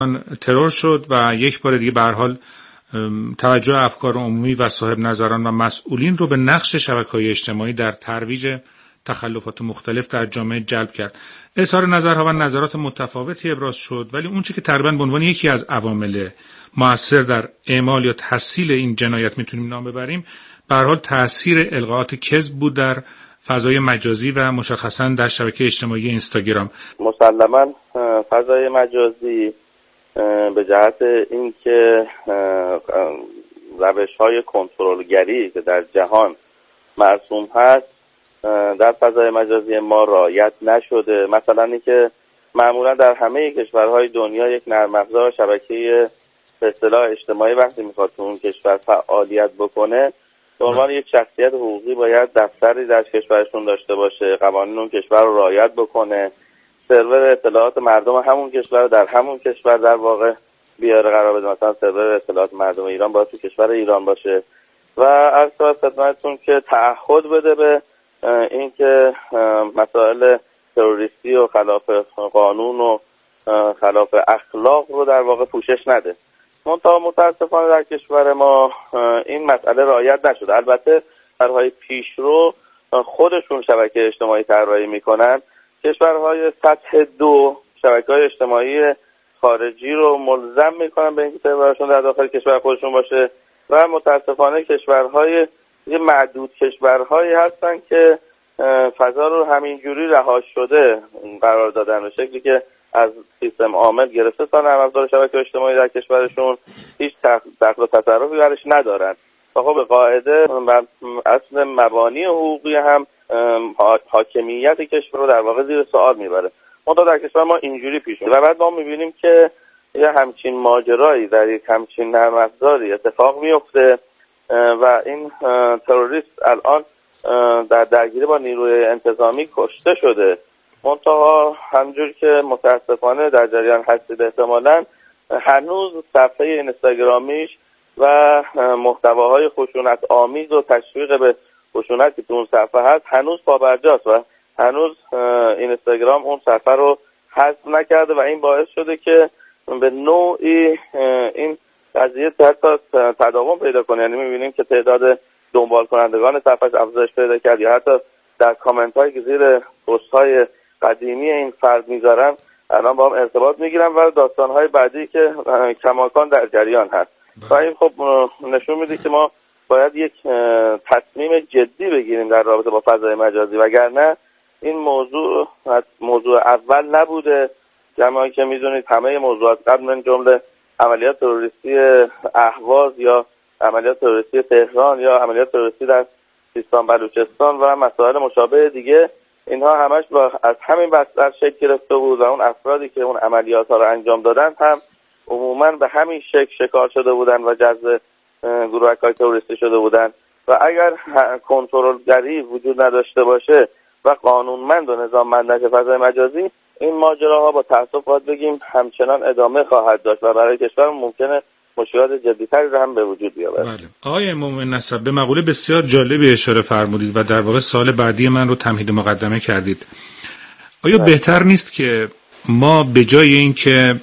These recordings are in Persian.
ترور شد و یک بار دیگه به هر حال توجه افکار عمومی و صاحب نظران و مسئولین رو به نقش شبکه‌های اجتماعی در ترویج تخلفات مختلف در جامعه جلب کرد. اظهار نظرها و نظرات متفاوتی ابراز شد، ولی اون چیزی که تقریبا به عنوان یکی از عوامل مؤثر در اعمال یا تحصیل این جنایت میتونیم نام ببریم، به هر حال تاثیر القاءات کذب بود در فضای مجازی و مشخصا در شبکه اجتماعی اینستاگرام. مسلماً فضای مجازی به جهت اینکه روش‌های کنترلگری که در جهان مرسوم هست در فضای مجازی ما رعایت نشده. مثلا اینکه معمولا در همه کشورهای دنیا یک نرم افزار شبکه به اصطلاح اجتماعی وقتی میخواد تو اون کشور فعالیت بکنه، به عنوان یک شخصیت حقوقی باید دفتری در کشورشون داشته باشه، قوانین اون کشور رو رعایت بکنه، سرور اطلاعات مردم همون کشور در همون کشور در واقع بیاره قرار بده. مثلا سرور اطلاعات مردم ایران باید تو کشور ایران باشه و عرض خدمتتون که تعهد بده به اینکه مسائل تروریستی و خلاف قانون و خلاف اخلاق رو در واقع پوشش نده. منتها متاسفانه در کشور ما این مسئله رعایت نشده. البته کشورهای پیشرو خودشون شبکه اجتماعی طراحی میکنن، کشورهای سطح 2 شبکه‌های اجتماعی خارجی رو ملزم میکنن به اینکه سرورشون در داخل کشور خودشون باشه و متاسفانه کشورهای یه معدود کشورهایی هستن که فضا رو همینجوری رها شده قرار دادن، به شکلی که از سیستم عامل گرفته تا نرم افزار شبکه اجتماعی در کشورشون هیچ دخل و تصرفی برش ندارن و خب به قاعده اصل مبانی حقوقی هم حاکمیت کشور رو در واقع زیر سوال میبره. منتها در کشور ما اینجوری پیش میره و بعد ما میبینیم که یه همچین ماجرایی در یک همچین نرم افزاری اتفاق میفته و این تروریست الان در درگیری با نیروی انتظامی کشته شده. منتها همجور که متاسفانه در جریان هستید احتمالاً هنوز صفحه اینستاگرامیش و محتواهای خشونت آمیز و تشویق به خشونت که تو اون صفحه هست هنوز پابرجاست و هنوز اینستاگرام اون صفحه رو حذف نکرده و این باعث شده که به نوعی این قضیه حتی تداوم پیدا کنه. یعنی می‌بینیم که تعداد دنبال کنندگان صفحه‌اش افزایش پیدا کرد یا حتی در کامنت هایی که زیر پست های قدیمی این فرد میذارن الان با هم ارتباط میگیرن و داستان های بعدی که کماکان در جریان هست و این خب نشون میده که ما باید یک تصمیم جدی بگیریم در رابطه با فضای مجازی، وگرنه این موضوع اول نبوده. جمعی که میدونید همه موضوعات قبل من جمله عملیات تروریستی اهواز یا عملیات تروریستی تهران یا عملیات تروریستی در سیستان بلوچستان و مسائل مشابه دیگه، اینها همش از همین بستر شکل گرفته بود و اون افرادی که اون عملیات ها رو انجام دادن هم عموما به همین شکل شکار شده بودن و جزو گروه‌های تروریستی شده بودن و اگر کنترلگری وجود نداشته باشه و قانونمند و نظاممند نشه فضای مجازی، این ماجراها با تأسف باید بگیم همچنان ادامه خواهد داشت و برای کشور ممکنه مشکلات جدی‌تری رو هم به وجود بیاورد. بله. آقای مومن نسب به مقوله بسیار جالبی اشاره فرمودید و در واقع سوال بعدی من رو تمهید مقدمه کردید. آیا بهتر نیست که ما به جای اینکه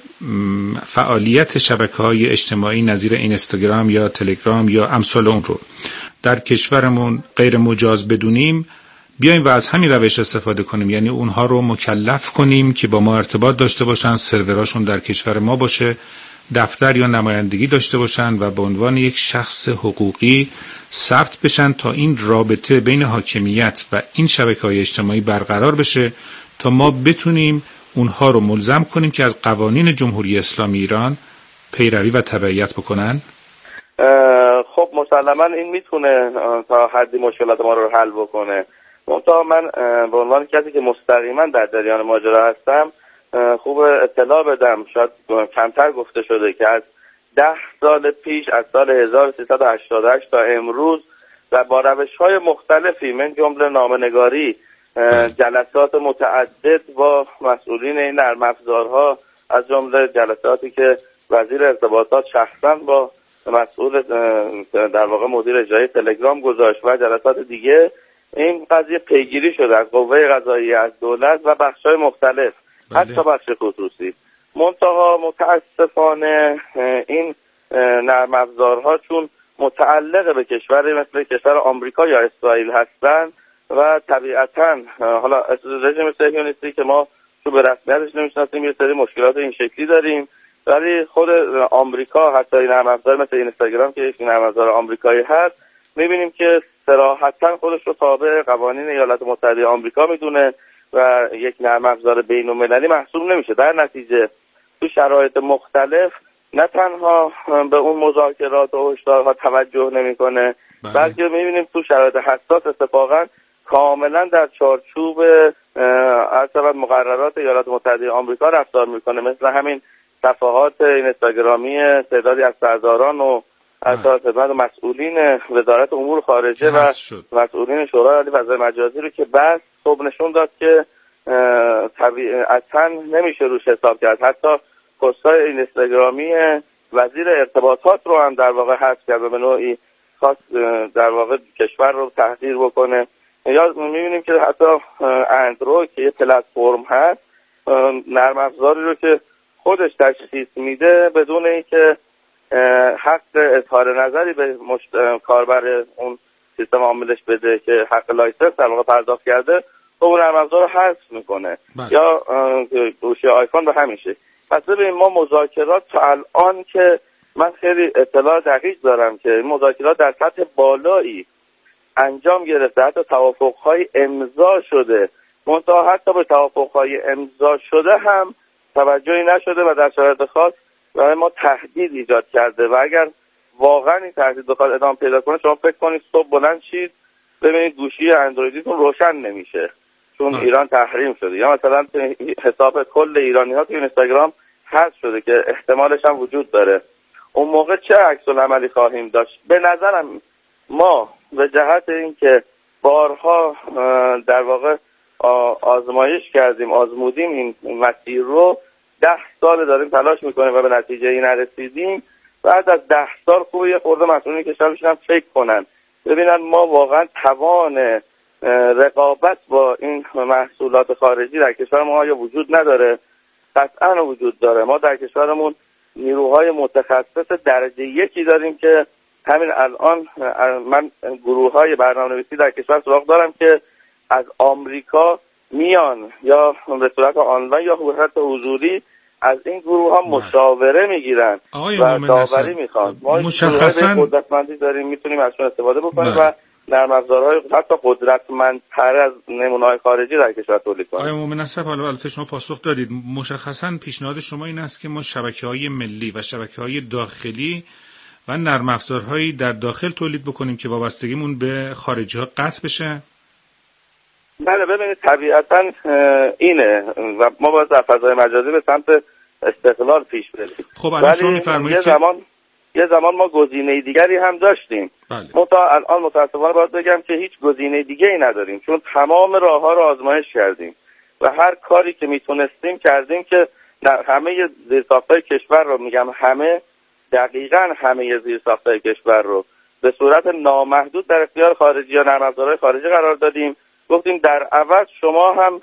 فعالیت شبکه‌های اجتماعی نظیر اینستاگرام یا تلگرام یا امثال اون رو در کشورمون غیر مجاز بدونیم، بیایم و از همین روش استفاده کنیم، یعنی اونها رو مکلف کنیم که با ما ارتباط داشته باشن، سروراشون در کشور ما باشه، دفتر یا نمایندگی داشته باشن و به عنوان یک شخص حقوقی ثبت بشن تا این رابطه بین حاکمیت و این شبکه‌های اجتماعی برقرار بشه تا ما بتونیم اونها رو ملزم کنیم که از قوانین جمهوری اسلامی ایران پیروی و تبعیت بکنن. خب مسلماً این میتونه تا حدی مشکلات ما رو حل بکنه. منتها من به عنوان کسی که مستقیما در جریان ماجرا هستم خوب اطلاع بدم، شاید کمتر گفته شده که از 10 سال پیش، از سال 1388 تا امروز و با روش‌های مختلفی من جمله نامه‌نگاری، جلسات متعدد با مسئولین این نرم افزارها، از جمله جلساتی که وزیر ارتباطات شخصا با مسئول در واقع مدیر اجرایی تلگرام گذاشت و جلسات دیگه، این قضیه پیگیری شده از قوه قضاییه، از دولت و بخش‌های مختلف، حتی بخش خصوصی منتها متاسفانه این نرم افزارها چون متعلق به کشوری مثل کشور آمریکا یا اسرائیل هستن و طبیعتاً حالا رژیم صهیونیستی که ما تو به رسمیتش نمیشناسیم یه سری مشکلات این شکلی داریم، ولی خود آمریکا حتی این نرم افزار مثل اینستاگرام که یک نرم افزار آمریکایی هست میبینیم که صراحتاً خودش رو تابع قوانین ایالات متحده آمریکا میدونه و یک نرم افزار بین‌المللی محسوب نمیشه. در نتیجه تو شرایط مختلف نه تنها به اون مذاکرات و هشدارها توجه نمیکنه، بلکه میبینیم تو شرایط حساس اتفاقا کاملا در چارچوب مقررات ایالات متحده آمریکا رفتار میکنه، مثل همین صفحات اینستاگرامی تعدادی از سرداران و خدمت مسئولین وزارت امور خارجه و مسئولین شورای عالی فضای مجازی رو که بس خب نشون داد که طبیعتاً نمیشه روش حساب کرد. حتی پست‌های اینستاگرامی وزیر ارتباطات رو هم در واقع حذف کرد و به نوعی خواست در واقع کشور رو تحقیر بکنه. یا می‌بینیم که حتی اندروید که یه پلتفرم هست نرم افزاری رو که خودش تشخیص میده بدون اینکه حق اظهار نظری به کاربر اون سیستم عاملش بده که حق لایسنس در واقع پرداخت کرده خب اون نرم افزار رو حذف میکنه. یا گوشی آیفون به همین شکل. پس ببین ما مذاکرات تا الان که من خیلی اطلاع دقیق دارم که مذاکرات در سطح بالایی انجام گرفته، حتی توافق‌های امضا شده، منتها حتی به توافق‌های امضا شده هم توجهی نشده و در شرایط خاص برای ما تهدید ایجاد کرده و اگر واقعا این تهدید بخواد ادامه پیدا کنه شما فکر کنید صبح بلند شید ببینید گوشی اندرویدیتون روشن نمیشه چون ایران تحریم شده، یا مثلا حساب کل ایرانی‌ها تو اینستاگرام حذف شده که احتمالش هم وجود داره. اون موقع چه عکس‌العملی خواهیم داشت؟ به نظرم ما به جهت اینکه بارها در واقع آزمایش کردیم، آزمودیم این مسیر رو 10 سال داریم تلاش میکنیم و به نتیجه این نرسیدیم. بعد از 10 سال خوبه یه خورده مسئولین کشور بشینن فکر کنن ببینن ما واقعا توان رقابت با این محصولات خارجی در کشور ما یا وجود نداره. قطعا وجود داره. ما در کشورمون نیروهای متخصص درجه یکی داریم که همین الان من گروه‌های برنامه‌نویسی در کشور سراغ دارم که از آمریکا میان یا به صورت آنلاین یا به صورت حضوری از این گروه ها مشاوره میگیرن و داوری میخوان. ما مشخصاً قدرتمندی داریم میتونیم ازشون استفاده بکنیم و نرم افزارهای حتی قدرتمندتر از نمونه‌های خارجی در کشور تولید کنیم. آقای مومن نصب، حالا البته شما پاسخ دادید. مشخصاً پیشنهاد شما این است که ما شبکه‌های ملی و شبکه‌های داخلی و نرم افزارهایی در داخل تولید بکنیم که وابستگیمون به خارجی‌ها قطع بشه. بله ببینید طبیعتاً اینه و ما باید در فضای مجازی به سمت استقلال پیش بریم. خب الان شما می‌فرمایید که یه زمان ما گزینه دیگری هم داشتیم. الان متأسفانه باید بگم که هیچ گزینه دیگه‌ای نداریم چون تمام راه‌ها رو آزمایش کردیم و هر کاری که میتونستیم کردیم که همه زیرساخت‌های کشور رو میگم دقیقاً همه زیرساخت‌های کشور رو به صورت نامحدود در اختیار خارجی یا نرم افزارهای خارجی قرار دادیم. گفتیم در عوض شما هم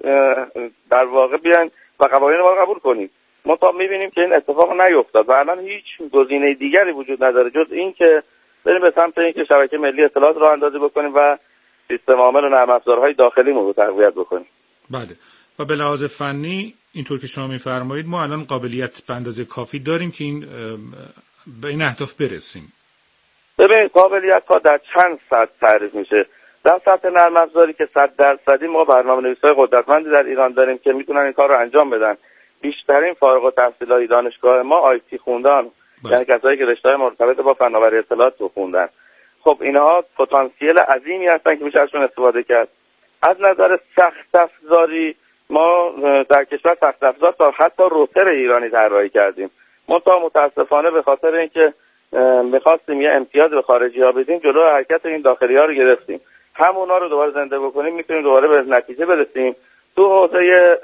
در واقع بیاین و قوانین ما رو قبول کنید. ما تا می‌بینیم که این اتفاق نیفتاد و الان هیچ گزینه دیگری وجود نداره جز این که بریم به سمت اینکه شبکه ملی اطلاعات راه اندازی بکنیم و سیستم عامل و نرم افزارهای داخلیمون رو تقویت بکنیم. بله. و به لحاظ فنی اینطور که شما می‌فرمایید ما الان قابلیت به اندازه کافی داریم که به این اهداف برسیم. ببین قابلیت‌ها در چند سطح تعریف میشه. در سطح نرم افزاری که 100% ما برنامه‌نویسای قدرتمندی در ایران داریم که میتونن این کار رو انجام بدن. بیشترین فارغ التحصیلای دانشگاه ما آیتی خوندن، یعنی کسایی که رشته‌های مرتبط با فناوری اطلاعات رو خوندن. خب اینها پتانسیل عظیمی هستن که میشه ازشون استفاده کرد. از نظر سخت افزاری ما در کشور سخت افزار تا حتی روتر ایرانی طراحی کردیم. متاسفانه به خاطر اینکه می‌خواستیم یه امتیاز به خارجی‌ها بدیم جلو حرکت این داخلی‌ها رو گرفتیم. همونا رو دوباره زنده بکنیم میتونیم دوباره به نتیجه برسیم. تو حوزه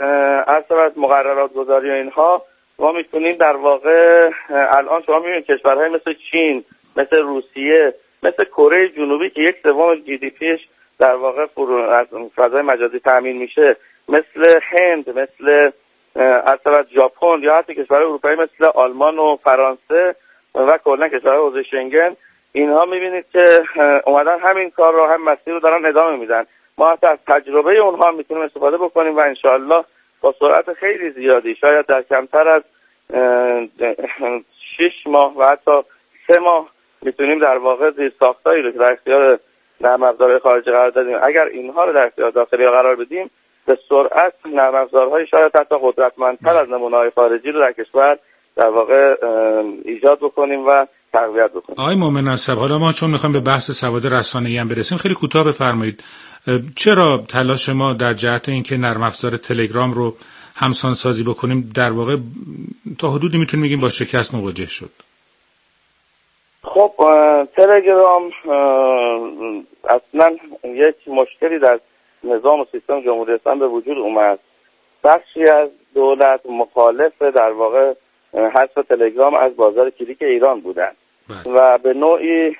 مقررات گذاری و اینها ما میتونیم در واقع الان شما میبینید کشورهای مثل چین، مثل روسیه، مثل کره جنوبی که 1/3 GDPش در واقع از فضای مجازی تامین میشه، مثل هند، مثل از طرف ژاپن یا حتی کشورهای اروپایی مثل آلمان و فرانسه و کلا کشورهای حوزه شنگن، اینها میبینید که اومدن همین کار رو، هم مسیر رو دارن ادامه میدن. ما حتی از تجربه اونها میتونیم استفاده بکنیم و انشاءالله با سرعت خیلی زیادی، شاید در کمتر از 6 ماه و حتی 3 ماه میتونیم در واقع زیرساختایی رو که در اختیار نرم افزارهای خارجی قرار دادیم، اگر اینها رو در اختیار داخلی قرار بدیم، به سرعت نرم افزارهای شاید حتی قدرتمندتر از نمونه‌های خارجی رو در کشور در واقع ایجاد بکنیم و تقویت بکنیم. آقای مومن نسب، حالا ما چون میخوایم به بحث سواد رسانه‌ای هم برسیم، خیلی کوتاه بفرمایید چرا تلاش ما در جهت اینکه نرم افزار تلگرام رو همسان سازی بکنیم در واقع تا حدودی میتونیم بگیم با شکست مواجه شد؟ خب تلگرام اصلا یک مشکلی در نظام و سیستم جمهوری اسلامی به وجود اومد. بخشی از دولت مخالف در واقع حذف تلگرام از بازار کلیک ایران بودن و به نوعی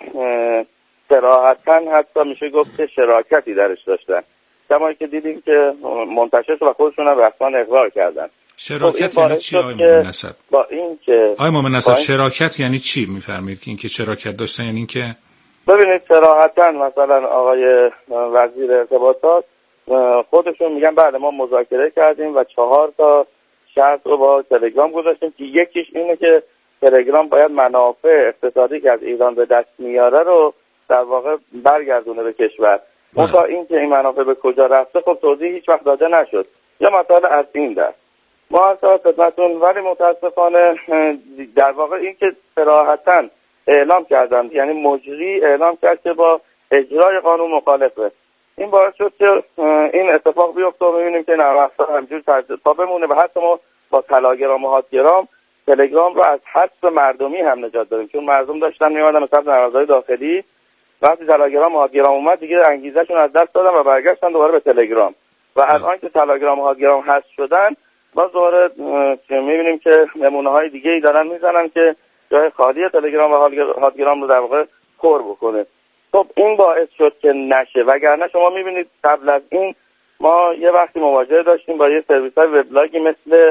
صراحتاً حتی میشه گفت که شراکتی درش داشتن، کما که دیدیم که منتشر شد و خودشون هم رسما اقرار کردن. شراکت یعنی چی آقای مومن نسب؟ با این که آقای مومن نسب شراکت یعنی چی میفرمایید که اینکه شراکت داشتن یعنی اینکه ببینید صراحتاً مثلا آقای وزیر ارتباطات خودشون میگن بله ما مذاکره کردیم و 4 تا شرط رو با تلگرام گذاشتیم که یکیش اینه که تلگرام باید منافع اقتصادی که از ایران به دست میاره رو در واقع برگردونه به کشور. تا این که این منافع به کجا رفته خب توضیح هیچ وقت داده نشد یا مثلا از این دست ما اصلا خدمتتون، ولی متاسفانه در واقع این که صراحتاً اعلام کردن، یعنی مجری اعلام کرد که با اجرای قانون مخالفه، این باعث شد که این اتفاق بیفته و ببینیم که نرم افزار همجور تا بمونه و حتی ما با تلاگرام و هاتگرام تلگرام رو از حذف مردمی هم نجات دادیم، چون مردم داشتن میومدن مثلا نرم افزار داخلی، وقتی تلاگرام و هاتگرام اومد دیگه انگیزهشون از دست دادن و برگشتن دوباره به تلگرام و الان که تلاگرام و هاتگرام حذف شدن باز دوباره میبینیم که نمونه‌های دیگه‌ای دارن میزنن که جای خالی تلگرام و هاتگرام رو در واقع پر بکنه. خب این باعث شد که نشه، وگرنه شما میبینید قبل از این ما یه وقتی مواجهه داشتیم با یه سرویس‌های وبلاگی مثل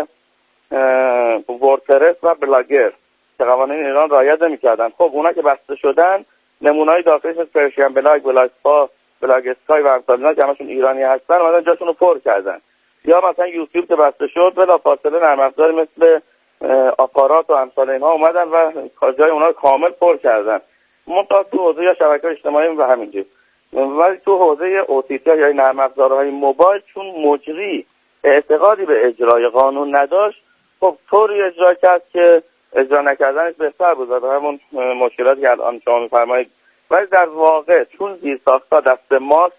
وردپرس و بلاگر که قوانین ایران رعایت نمی‌کردن. خب اونا که بسته شدن نمونه‌های داخلش مثل پرشین بلاگ، بلاگ‌سپا، بلاگ اسکای و امثال اینا که همشون ایرانی هستن اومدن جاشون رو پر کردن. یا مثلا یوتیوب که بسته شد بلافاصله نرم افزار مثل آپارات و امثال اینها اومدن و جای اونا رو کامل پر کردن. منتها تو حوزه یا شبکه‌های اجتماعی و همینجور، ولی تو حوزه اوتیتی یا نرم افزارهای موبایل چون مجری اعتقادی به اجرای قانون نداشت، خب طوری اجرا کرد که اجرا نکردنش بهتر بود و همون مشکلاتی که الان شما می‌فرمایید. ولی در واقع چون زیرساخت‌ها دست ماست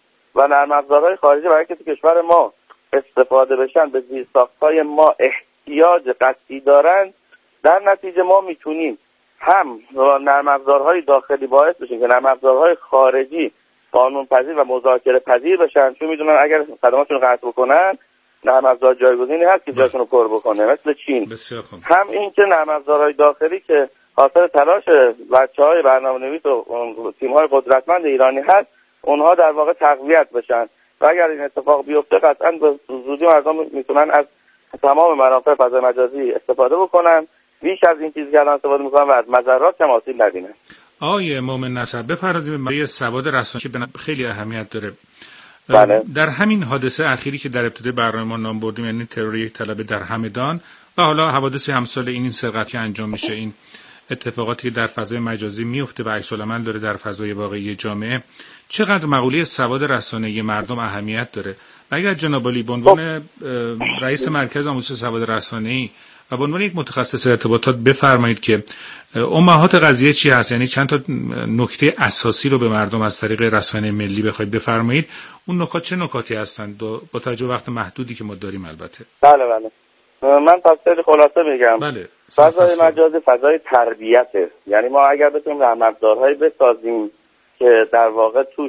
و نرم افزارهای خارجی برای که تو کشور ما استفاده بشن به زیرساخت‌های ما احتیاج قطعی دارن، در نتیجه ما میتونیم هم نرم افزارهای داخلی باعث بشیم که نرم افزارهای خارجی قانون پذیر و مذاکره پذیر بشن، چون میدونن اگر خدماتشون رو قطع بکنن نرم افزار جایگزینی هست که جاشون رو پر بکنه، مثل چین. هم این که نرم افزارهای داخلی که حاصل تلاش بچه‌های برنامه‌نویس و تیم‌های قدرتمند ایرانی هست، اونها در واقع تقویت بشن و اگر این اتفاق بیفته قطعاً به زودی مردم میتونن از تمام منافع فضای مجازی استفاده بکنن، بیش از این چیزی که الان استفاده میکنن و از مضرات کم آسیب نبینن. آقای مومن نصر بپردازیم به سواد رسانه‌ای که خیلی اهمیت داره. بله. در همین حادثه اخیری که در ابتدای برنامه ما نام بردیم، یعنی ترور یک طلبه در همدان و حالا حوادث همسال این سرقت که انجام میشه، این اتفاقاتی که در فضای مجازی میفته و عکس العمل داره در فضای واقعی جامعه، چقدر مقوله سواد رسانه‌ای مردم اهمیت داره؟ و اگر جناب عالی به عنوان رئیس مرکز آموزش سواد رسانه‌ای و به عنوان یک متخصص ارتباطات بفرمایید که امهات قضیه چی هست، یعنی چند تا نکته اساسی رو به مردم از طریق رسانه ملی بخواید بفرمایید، اون نکات چه نکاتی هستند با توجه وقت محدودی که ما داریم؟ البته بله من تفصیل خلاصه میگم. بله. فضای مجازی فضای تربیته، یعنی ما اگر بتونیم نرم افزارهایی بسازیم که در واقع توش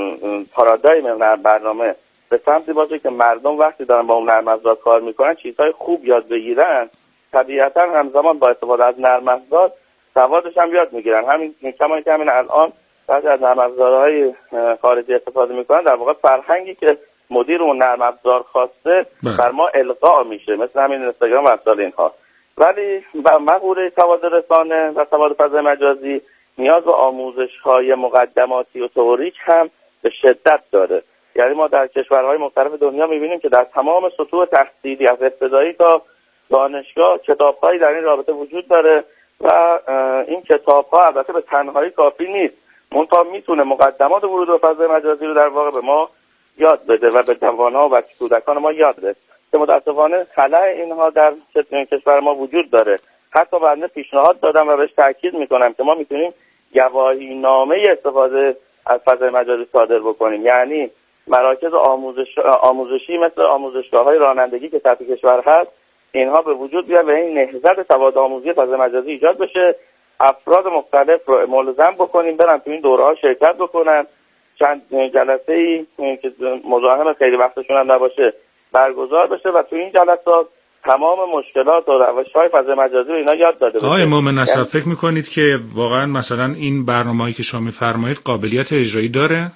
پارادایم برنامه به سمتی باشه که مردم وقتی دارن با اون نرم افزار کار میکنن چیزهای خوب یاد بگیرن، طبیعتا همزمان با استفاده از نرم افزار سوادش هم یاد میگیرن. همین کما که همین الان بعضی از نرم افزارهای خارجی استفاده میکنن در واقع فرهنگی که مدیر اون نرم افزار خواسته بر ما القا میشه، مثل همین اینستاگرام و امثال اینها. ولی مقوله سواد رسانه و سواد فضای مجازی نیاز به آموزش‌های مقدماتی و تئوریک هم به شدت داره. یعنی ما در کشورهای مختلف دنیا می‌بینیم که در تمام سطوح تحصیلی از ابتدایی تا دانشگاه کتاب‌هایی در این رابطه وجود داره و این کتاب‌ها البته به تنهایی کافی نیست، منتها میتونه مقدمات ورود به فضای مجازی رو در واقع به ما یاد بده و به جوان‌ها و کودکان ما یاد بده که متأسفانه خلأ اینها در کشور ما وجود داره. حتی بنده پیشنهاد دادم و بهش تاکید میکنم که ما میتونیم گواهینامه استفاده از فضای مجازی صادر بکنیم، یعنی مراکز آموزشی مثل آموزشگاه‌های رانندگی که تحت کشور هست اینها به وجود بیاد و این نهضت سواد آموزی فضای مجازی ایجاد بشه. افراد مختلف رو ملزم بکنیم برن تو این دوره‌ها شرکت بکنن، چند جلسه‌ای که مزاحم خیلی وقتشون هم نباشه برگزار بشه و تو این جلسات تمام مشکلات و روش‌های فضای مجازی رو اینا یاد داده بشه. آقای مومن نصر فکر می‌کنید که واقعا مثلا این برنامه‌ای که شما می‌فرمایید قابلیت اجرایی داره؟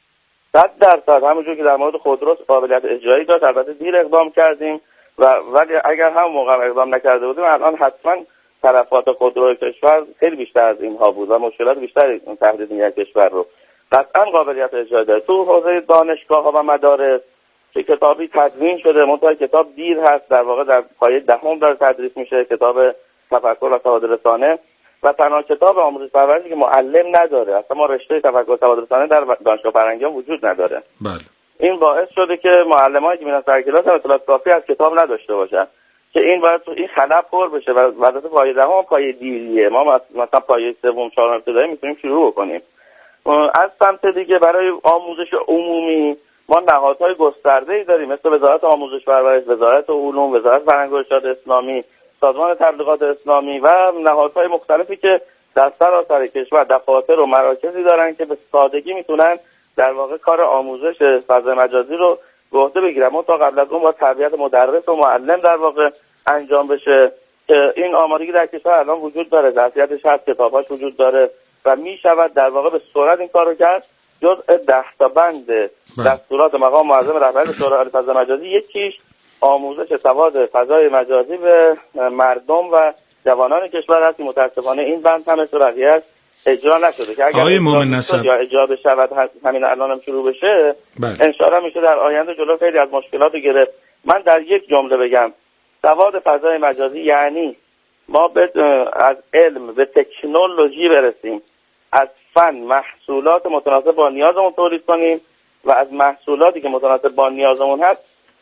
100% همونجور که در مورد خودرو قابلیت اجرایی داشت، البته دیر اقدام کردیم ولی اگر هم موقع اقدام نکرده بودیم الان حتما تلفات خودروی کشور خیلی بیشتر از اینها بود و مشکلات بیشتری تهدید می‌کرد کشور رو. قطعا قابلیت اجرایی داره. تو حوزه دانشگاه‌ها و مدارس که کتابی تدوین شده، منتها کتاب دیر هست، در واقع در پایه دهم داره تدریس میشه، کتاب تفکر و سواد رسانه و تنها کتاب آموزش پرورشی که معلم نداره. اصلا ما رشته تفکر و سواد رسانه در دانشگاه فرنگیان وجود نداره. بله. این باعث شده که معلمایی که میرن سر کلاس اطلاعات کافی از کتاب نداشته باشن که این باید این خلا پر بشه و وضعیت پایه دهم پایه دیریه. ما مثلا پایه سوم چهارم ابتدایی میتونیم شروع بکنیم. از سمت دیگه برای آموزش عمومی ما نهادهای گسترده‌ای داریم مثل وزارت آموزش پرورش، وزارت علوم، وزارت فرهنگ و ارشاد اسلامی، سازمان تبلیغات اسلامی و نهادهای مختلفی که در سراسر کشور دفاتر و مراکزی دارن که به سادگی میتونن در واقع کار آموزش فضای مجازی رو به عهده بگیرن. ما تا قبل از اون با تربیت مدرس و معلم در واقع انجام بشه که این آمادگی در کشور الان وجود داره، ظرفیتش هست، کتاباش وجود داره و میشود در واقع به سرعت این کارو کرد. جزء 10 تا بند دستورات مقام معظم رهبری شورای عالی فضای مجازی یکیش آموزش سواد فضای مجازی به مردم و جوانان کشور هست که متاسفانه این بند هم مثل بقیه اجرا نشده که اگر اجرا بشود همین الان هم شروع بشه ان شاءالله میشه در آینده جلو خیلی از مشکلات رو گرفت. من در یک جمله بگم سواد فضای مجازی یعنی ما از علم به تکنولوژی برسیم، از فن محصولات متناسب با نیازمون تولید کنیم و از محصولاتی که متناسب با نیازمون هست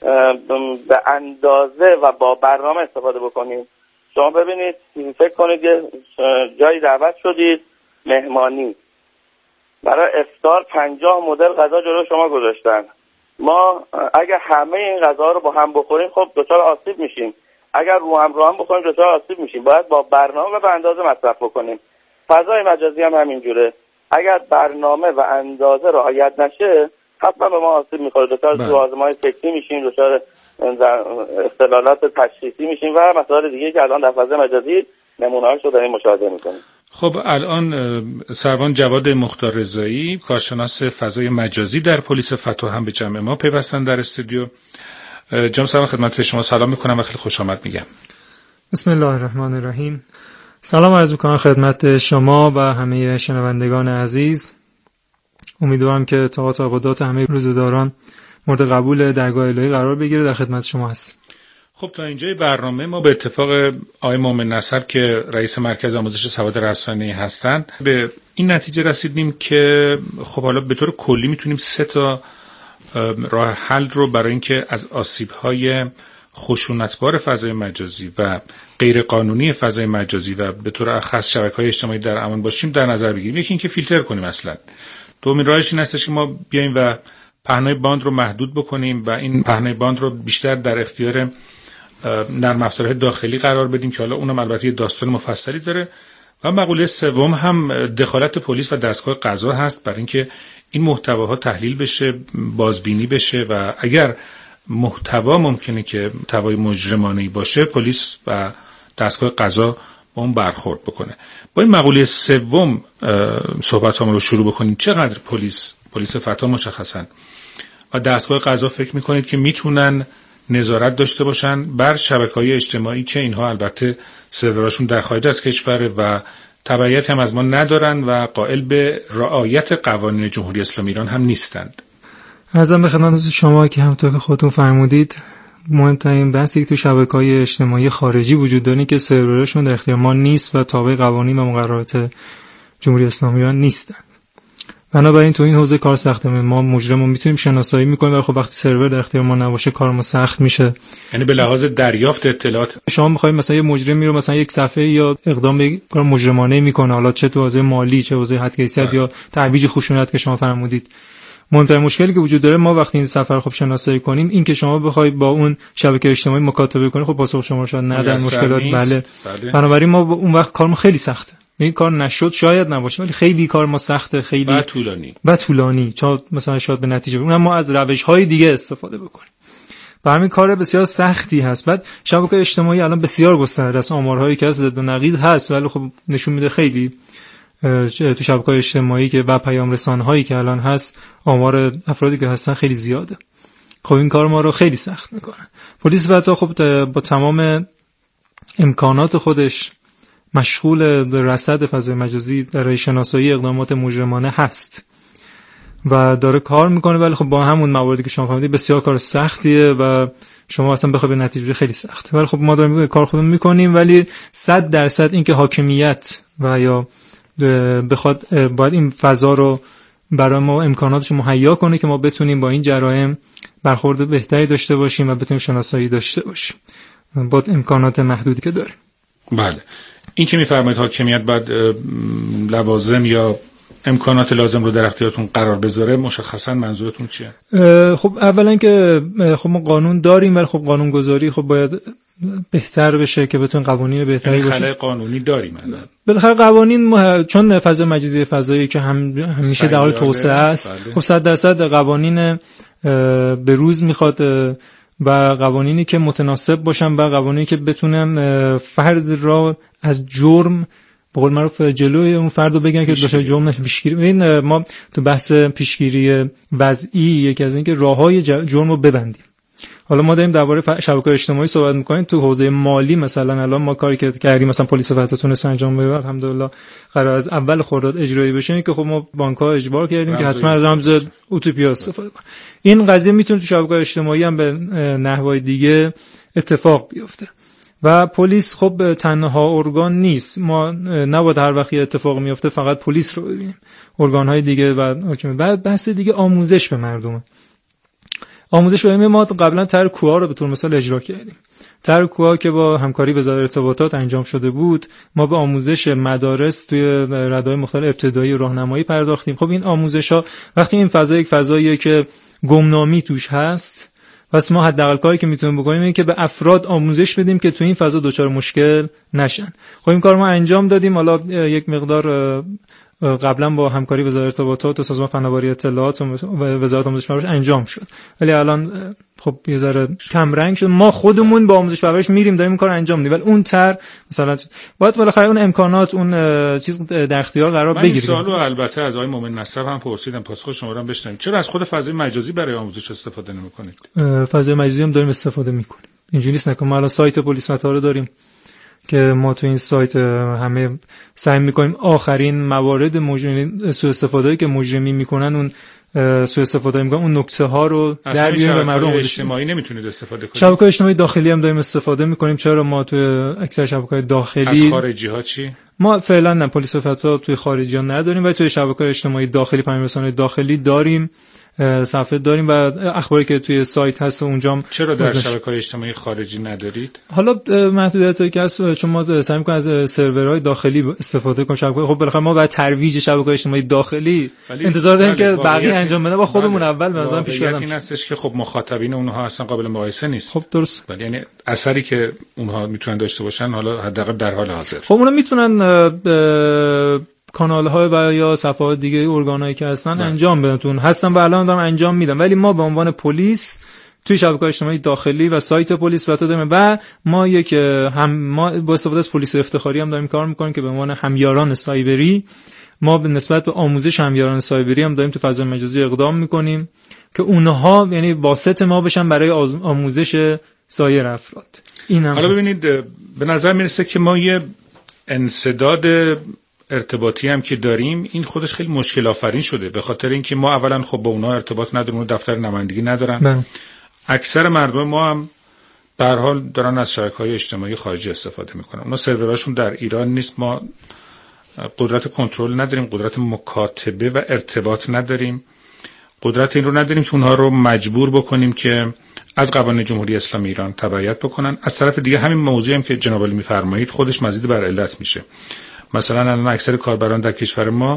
به اندازه و با برنامه استفاده بکنیم. شما ببینید فکر کنید یه جایی دعوت شدید مهمانی، برای افطار 50 مدل غذا جلو شما گذاشتن. ما اگر همه این غذا رو با هم بخوریم خب دچار آسیب میشیم، اگر رو هم بخوریم دچار آسیب میشیم. باید با برنامه و به اندازه مصرف بکنیم. فضای مجازی هم همینجوره، اگر برنامه و اندازه رعایت نشه حتما به ما آسیب میخوره، دچار سوءهضم‌های فکری میشیم، دچار اختلالات تشخیصی میشیم و مسائل دیگه که الان در فضای مجازی نمونه‌هاش رو داریم مشاهده میکنیم. خب الان سروان جواد مختاررضایی کارشناس فضای مجازی در پلیس فتح هم به جمع ما پیوستن در استودیو. جناب سروان خدمت شما سلام میکنم و خیلی خوش آمد میگم. بسم الله الرحمن الرحیم. سلام عرض میکنم خدمت شما و همه شنوندگان عزیز. امیدوارم که تعهدات همه روزه‌داران مورد قبول درگاه الهی قرار بگیره. در خدمت شما هستم. خب تا اینجای برنامه ما به اتفاق آقای مومن نصر که رئیس مرکز آموزش سواد رسانه‌ای هستند به این نتیجه رسیدیم که خب حالا به طور کلی میتونیم 3 تا راه حل رو برای اینکه از آسیب‌های خشونتبار فضای مجازی و غیر قانونی فضای مجازی و به طور خاص شبکه‌های اجتماعی در امان باشیم در نظر بگیریم. یکی اینکه فیلتر کنیم اصلا. دومین راهش این هستش که ما بیایم و پهنای باند رو محدود بکنیم و این پهنای باند رو بیشتر در اختیار نرم افزارهای داخلی قرار بدیم که حالا اونم البته یه داستان مفصلی داره. و مقوله سوم هم دخالت پلیس و دستگاه قضا هست برای اینکه این محتواها تحلیل بشه، بازبینی بشه و اگر محتوا ممکنه که محتوای مجرمانه‌ای باشه پلیس و دستگاه قضا با اون برخورد بکنه. با این مقوله سوم صحبتامون رو شروع بکنیم. چقدر پلیس فتح مشخصاً دستگاه قضا فکر میکنید که میتونن نظارت داشته باشن بر شبکه‌های اجتماعی که اینها البته سروراشون در خارج از کشوره و تبعیت هم از ما ندارن و قائل به رعایت قوانین جمهوری اسلامی ایران هم نیستند؟ عرضم به خدمت شما که همونطور که خودتون فرمودید مهمترین بحثی که تو شبکه‌های اجتماعی خارجی وجود داره که سروراشون در اختیار ما نیست و تابع قوانین و مقررات جمهوری اسلامی ایران نیستن. بنابراین تو این حوزه کار سخته. ما مجرم رو میتونیم شناسایی میکنیم ولی خب وقتی سرور در اختیار ما نباشه کار ما سخت میشه. یعنی به لحاظ دریافت اطلاعات شما میخواید مثلا یه مجرمی رو مثلا یک صفحه یا اقدام به کار مجرمانه میکنه، حالا چه تو حوزه مالی چه حوزه حدیثیت یا ترویج خشونت که شما فرمودید، مهمترین مشکلی که وجود داره ما وقتی این سفر خب شناسایی کنیم این که شما بخواید با اون شبکه اجتماعی مکاتبه کنید، خب پاسخ شما شاید ندن، مشکلات بله. بنابراین ما اون وقت کار ما خیلی سخته. این کار نشد شاید نباشه ولی خیلی کار ما سخته، خیلی طولانی چون مثلا شاید به نتیجه اونم ما از روش‌های دیگه استفاده بکنیم. همین کار بسیار سختی هست. بعد شبکه اجتماعی الان بسیار گسترده است، آمارهایی که از ضد و نقیض هست ولی خب نشون میده خیلی تو شبکه‌های اجتماعی که و پیام رسانه‌هایی که الان هست آمار افرادی که هستن خیلی زیاده. خب این کار ما رو خیلی سخت میکنه. پلیس البته خب با تمام امکانات خودش مشغول به رصد فضای مجازی در شناسایی اقدامات مجرمانه هست و داره کار میکنه، ولی خب با همون مواردی که شما فهمیدید بسیار کار سختیه و شما اصلا بخوای به نتیجه خیلی سخته. ولی خب ما داریم کار خودمون میکنیم، ولی 100% این که حاکمیت و یا بخواد باید این فضا رو برای ما امکاناتش مهیا کنه که ما بتونیم با این جرایم برخورد بهتری داشته باشیم و بتونیم شناسایی داشته باشیم با امکانات محدودی که داریم. بله. این که میفرمایید حاکمیت باید لوازم یا امکانات لازم رو در اختیارتون قرار بذاره، مشخصا منظورتون چیه؟ خب اولا که خب ما قانون داریم ولی خب قانون گذاری خب باید بهتر بشه که بتون قوانین بهتری باشه. خلای قانونی داریم الان. بالاخره قوانین چون فضای مجازی فضایی که همیشه در حال توسعه است، خب 100% قوانین به روز میخواد و قوانینی که متناسب باشن و قوانینی که بتونن فرد را از جرم به قول معروف جلوی اون فرد رو بگن که دچار جرم نشه. پیشگیری ما تو بحث پیشگیری وضعی یکی از این که راههای جرم رو ببندیم. حالا ما داریم درباره شبکه‌های اجتماعی صحبت می‌کنیم. تو حوزه مالی مثلا الان ما کاری که کردیم، مثلا پلیس فتح تونست انجام بده، الحمدلله قرار از اول خرداد اجرایی بشه که خب ما بانک‌ها اجبار کردیم که حتما از رمز اوتیپی استفاده کنن. این قضیه میتونه تو شبکه‌های اجتماعی هم به نحوهای دیگه اتفاق بیفته و پلیس خب تنها ارگان نیست. ما نباید هر وقت اتفاق میفته فقط پلیس رو ببینیم، ارگان‌های دیگه و حاکم. بعد بحث دیگه آموزش به مردم. آموزش بهمون ما قبلا طرح کوها رو به طور مثال اجرا کردیم. طرح کوها که با همکاری وزارت ارتباطات انجام شده بود، ما به آموزش مدارس توی رده‌های مختلف ابتدایی و راهنمایی پرداختیم. خب این آموزش‌ها وقتی این فضا یک فضاییه که گمنامی توش هست، پس ما حداقل کاری که میتونیم بکنیم اینه که به افراد آموزش بدیم که تو این فضا دچار مشکل نشن. خب این کار ما انجام دادیم. حالا یک مقدار قبلا با همکاری وزارت ارتباطات و سازمان فناوری اطلاعات و وزارت آموزش و پرورش انجام شد، ولی الان خب یه ذره کم رنگ شد. ما خودمون با آموزش پرورش میریم داریم این کارو انجام میدیم، ولی اون تر مثلا باید بالاخره اون امکانات اون چیز در اختیار قرار بگیریم. من سوالو البته از آقای مومن نصب هم پرسیدم، پاسخ شما رو هم بشنویم. چرا از خود فضای مجازی برای آموزش استفاده نمی‌کنید؟ فضای مجازی هم داریم استفاده می‌کنیم. اینجوری نیست که ما الان سایت پلیس فتح رو داریم که ما تو این سایت همه سعی می‌کنیم آخرین موارد مجرمین سوء استفاده‌ای که مجرمین می‌کنن اون سوء استفاده می‌کنن اون نکته ها رو در بیاریم به مردم. اجتماعی نمیتونید استفاده کنید؟ شبکه‌های اجتماعی داخلی هم داریم استفاده می‌کنیم. چرا ما تو اکثر شبکه‌های داخلی از خارجی‌ها چی؟ ما فعلا نه پلیس فتح توی خارجی‌ها نداریم، ولی توی شبکه‌های اجتماعی داخلی پیام‌رسان‌های داخلی داریم، صفحه داریم و اخباری که توی سایت هست اونجا. چرا در شبکه‌های اجتماعی خارجی ندارید؟ حالا محدودیتی که هست چون ما سعی می‌کنیم از سرورهای داخلی استفاده کنیم. شبکه‌های خب بالاخره ما باید ترویج شبکه‌های اجتماعی داخلی انتظار داریم که بقیه انجام بدن با خودمون اول به نظر پیش بریم. این هستش که خب مخاطبین اونها اصلا قابل مقایسه نیست. خب درست. ولی یعنی اثری که اونها میتونن داشته باشن حالا حداقل در حال حاضر خب اونها میتونن کانال‌های و یا صفحات دیگه ارگانایی که هستن انجام بدن هستن و الان دارن انجام میدن، ولی ما به عنوان پلیس توی شبکه‌های اجتماعی داخلی و سایت پلیس فتح داریم و ما ما با استفاده از پلیس افتخاری هم داریم کار می‌کنیم که به عنوان همیاران سایبری ما به نسبت به آموزش همیاران سایبری هم داریم تو فضای مجازی اقدام می‌کنیم که اونها یعنی واسط ما بشن برای آموزش سایر افراد. حالا ببینید به نظر میرسه که ما یه انسداد ارتباطی هم که داریم این خودش خیلی مشکل آفرین شده، به خاطر اینکه ما اولا خب با اونها ارتباط نداریم، اون دفتر نمایندگی ندارن. اکثر مردم ما هم به هر حال دارن از شبکه‌های اجتماعی خارجی استفاده میکنن. اونا سروراشون در ایران نیست، ما قدرت کنترل نداریم، قدرت مکاتبه و ارتباط نداریم، قدرت این رو نداریم که اونها رو مجبور بکنیم که از قوانین جمهوری اسلامی ایران تبعیت بکنن. از طرف دیگه همین موضوعی هم که جناب عالی میفرمایید خودش مزید بر علت میشه. مثلا الان اکثر کاربران در کشور ما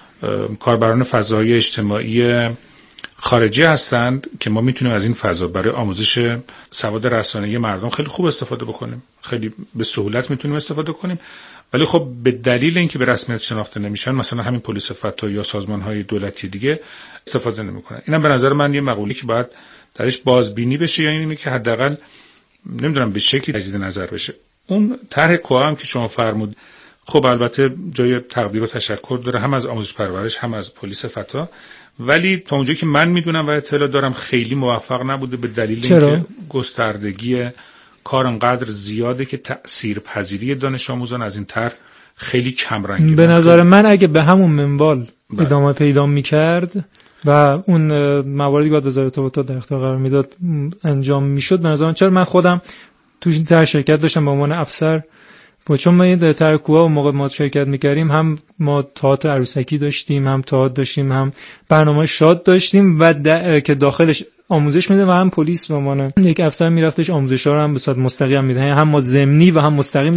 کاربران فضای اجتماعی خارجی هستند که ما میتونیم از این فضا برای آموزش سواد رسانه‌ای مردم خیلی خوب استفاده بکنیم، خیلی به سهولت میتونیم استفاده کنیم، ولی خب به دلیل اینکه به رسمیت شناخته نمیشن مثلا همین پلیس فتا یا سازمان‌های دولتی دیگه استفاده نمیکنن. اینم به نظر من یه مقوله که باید درش بازبینی بشه، یا اینه که حداقل نمیدونم به شکلی تجدید نظر بشه. اون طرح کوه هم که شما فرمود خب البته جای تقدیر و تشکر داره، هم از آموزش پرورش هم از پلیس فتا، ولی تا اونجایی که من میدونم و اطلاع دارم خیلی موفق نبوده، به دلیل اینکه گستردگی کار انقدر زیاده که تأثیرپذیری دانش آموزان از این طرح خیلی کم رنگه. به نظر من اگه به همون منوال ادامه پیدا میکرد و اون مواردی که وزارت ارتباطات در اختیار قرار میداد انجام میشد، به نظر من چرا من خودم توش این طرح شرکت داشتم به عنوان افسر، چون ما این طرح کوه و موقع ما شرکت میکردیم هم ما تئاتر عروسکی داشتیم، هم تئاتر داشتیم، هم برنامه شاد داشتیم و که داخلش آموزش میده و هم پلیس به عنوان یک افسر میرفتش آموزش‌ها رو هم به صورت مستقیم میده، هم ما ضمنی و هم مستقیم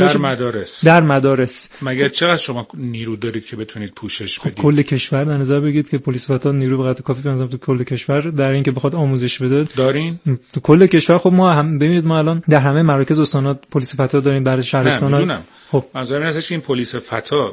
در مدارس. مگر چقدر شما نیرو دارید که بتونید پوشش بدید؟ کل کشور در نظر بگیرید که پلیس فتا نیرو به قدر کافی بنظرم تو کل کشور در این که بخواد آموزش بده دارین تو کل کشور. خب ما هم ببینید ما الان در همه مراکز استانات پلیس فتا داریم، برای شهرستان‌ها. خب منظورم این هستش که این پلیس فتا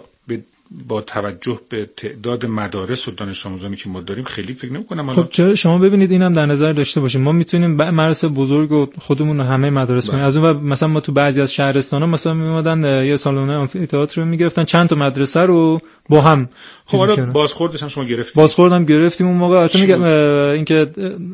با توجه به تعداد مدارس و دانش آموزانی که ما داریم خیلی فکر نمی‌کنم. خب چرا شما ببینید اینم در نظر داشته باشیم، ما میتونیم مدارس بزرگ و خودمون همه مدارس کنیم. از اون مثلا ما تو بعضی از شهرستان‌ها مثلا میومدن یه سالن آمفی تئاتر رو میگرفتن، چند تا مدرسه رو با هم. خب حالا بازخوردش هم شما گرفتید؟ بازخوردم گرفتیم اون موقع. البته میگم اینکه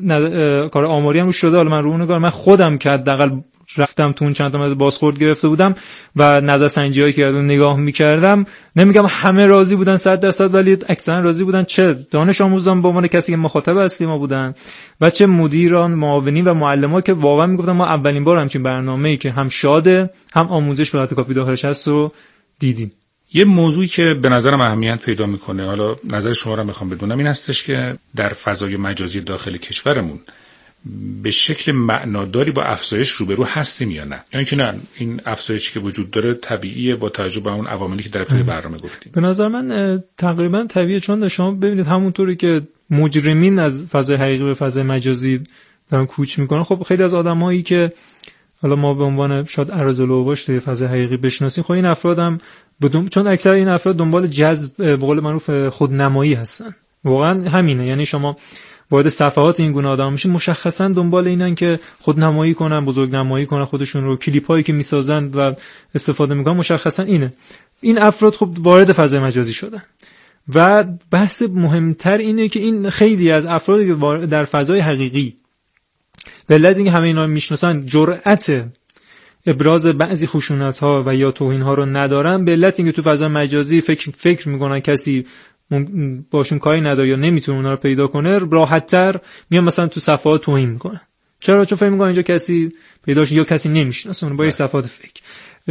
کار آماری هم روش شده، حالا من رو اون کار من خودم که حداقل رفتم تو اون چند تا مدرسه بازخورد گرفته بودم و نظرسنجی‌هایی که اون نگاه می‌کردم، نمیگم همه راضی بودن 100%، ولی اکثرا راضی بودن، چه دانش آموزان به عنوان کسی که مخاطب اصلی ما بودن و چه مدیران، معاونین و معلم‌ها که واقعا میگفتن ما اولین بار همچین برنامه‌ای که هم شاده هم آموزش به قدر کافی داخلش هست رو دیدیم. یه موضوعی که به نظرم اهمیت پیدا میکنه، حالا نظر شما رو میخوام بدونم، این هستش که در فضای مجازی داخل کشورمون به شکل معناداری با افزایش روبرو هستیم یا نه؟ یعنی که نه این افزایشی که وجود داره طبیعیه با توجه به اون عواملی که در ابتدای برنامه گفتیم؟ به نظر من تقریبا طبیعیه، چون شما ببینید همونطوری که مجرمین از فضای حقیقی به فضای مجازی دارن کوچ میکنن، خب خیلی از آدمایی که حالا ما به عنوان شاید ارازلوباش توی فضای حقیقی بشناسیم، خب این افراد هم چون اکثر این افراد دنبال جذب به قول معروف خودنمایی هستن. واقعا همینه، یعنی شما وارد صفحات این گونه آدم میشین مشخصا دنبال اینن که خودنمایی کنن، بزرگنمایی کنن خودشون رو، کلیپایی که میسازن و استفاده میکنن مشخصا اینه. این افراد خب وارد فضای مجازی شدن و بحث مهمتر اینه که این خیلی از افرادی که در فضای حقیقی به علت اینکه همه اینا میشناسن جرأت ابراز بعضی خشونت‌ها و یا توهین‌ها رو ندارن، به علت اینکه تو فضای مجازی فکر میکنن کسی باشون کاری نداره یا نمیتونه اونا رو پیدا کنه، راحت‌تر میان مثلا تو صفحات توهین میکنن. چرا؟ چون فکر میکنن اینجا کسی پیداش یا کسی نمیشناسه اون با صفحات فیک.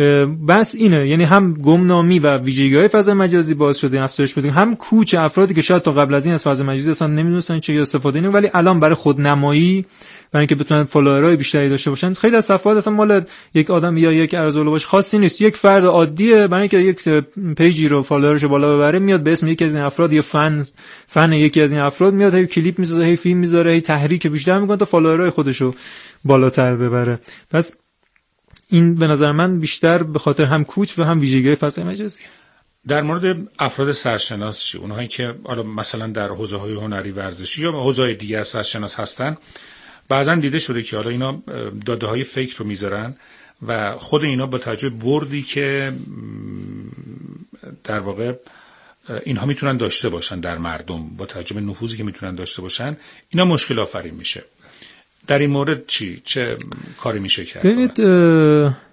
بس اینه، یعنی هم گمنامی و ویژگی‌های فضای مجازی باعث شده افزایش بده، هم کوچ افرادی که شاید تا قبل از این از فضای مجازی اصلا نمیدونستن چه یا استفاده نمی‌کنن، ولی الان برای خودنمایی، برای اینکه بتونن فالوورای بیشتری داشته باشن، خیلی از صفحات اصلا مال یک آدم یا یک ارزولوباش خاصی نیست، یک فرد عادیه، برای اینکه یک پیجی رو فالوورش بالا ببره میاد به اسم یکی از این افراد یا فن یکی از این افراد میاد هی کلیپ میسازه، هی فیلم میذاره، هی تحریک بیشتر میکنه تا فالوورای خودشو بالاتر ببره. پس این به نظر من بیشتر به خاطر هم کوچ و هم ویژگی‌های فضای مجازی. در مورد افراد سرشناس چی؟ اونهایی که حالا مثلا در حوزه‌های هنری، ورزشی یا حوزه‌های دیگه سرشناس هستن، بعضا دیده شده که حالا اینا داده‌های فیک رو میذارن و خود اینا با توجه بردی که در واقع اینها میتونن داشته باشن در مردم، با توجه به نفوذی که میتونن داشته باشن، اینا مشکل آفرین میشه. در این مورد چه کاری میشه کرد؟ ببینید